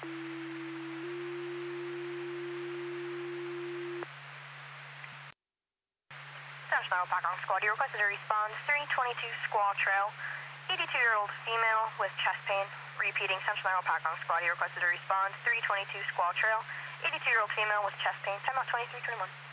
Central Iowa Background Squad, you requested to respond 322 Squaw Trail, 82-year-old female with chest pain. Repeating, Central Iowa Background Squad, you requested to respond 322 Squaw Trail, 82-year-old female with chest pain. Timeout 2321.